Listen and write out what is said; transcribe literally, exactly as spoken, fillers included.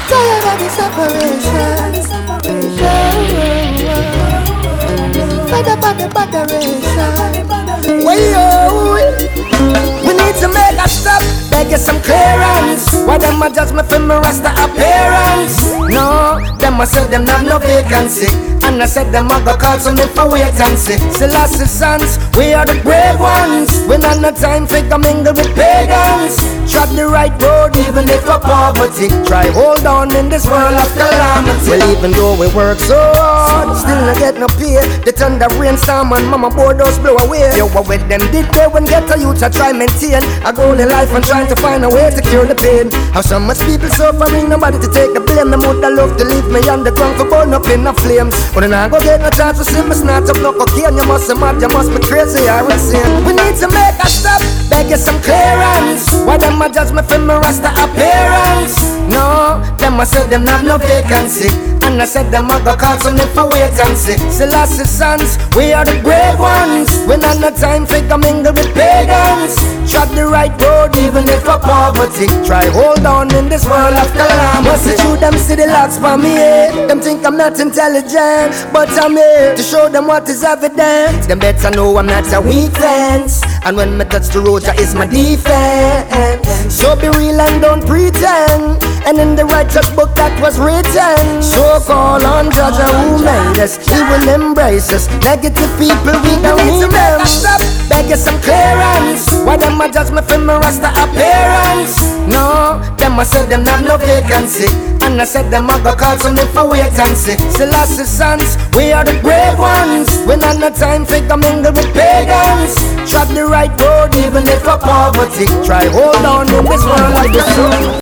Tired of the separation. Fed up of the botheration. Way we need to make a stop, beg you some clearance. Why them a judge me for me rasta appearance? No, them a say them have no vacancy. And I said them a go call some if I wait and see. Selassie sons, we are the brave ones. We not no time for go mingle with pagans. Trod the right road even if for poverty. Try hold on in this world of calamity. Well, even though we work so hard, still not get no pay. The thunder rainstorm and mama borders blow away. You were with them did they when get a youth I try maintain a goal in life and trying to find a way to cure the pain. How so much people suffering, nobody to take the blame. The mother love to leave me on the ground for burn up in the flames. But then I go get no chance to see me snatch up no cocaine. You must be mad, you must be crazy or insane. We need to make a stop, beg you some clearance. Why them a judge me for me rasta appearance? No, them a say them have no vacancy. And I said them a go call some if I wait and see. Selassie sons, we are the brave ones. We not no time for go mingle with pagans. Trod the right road even if for poverty. Try hold on in this world of calamity. Must see through them see the lots for me, eh? Them think I'm not intelligent, but I'm here to show them what is evident. Them better know I'm not a weak fence. And when me touch the road, that is my defense. So be real and don't pretend. And in the righteous book that was written, so call on Judge who made us, he will embrace us. Negative people, we don't need them. Stop, beg you some clearance. Why them a judge me for me rasta appearance? No, them a say them have no vacancy. And I said them a go call some if I wait and see. Selassie sons, we are the brave ones. We not no time for go mingle with pagans. Trod the right road even if for poverty. Try hold on in this world like the sun.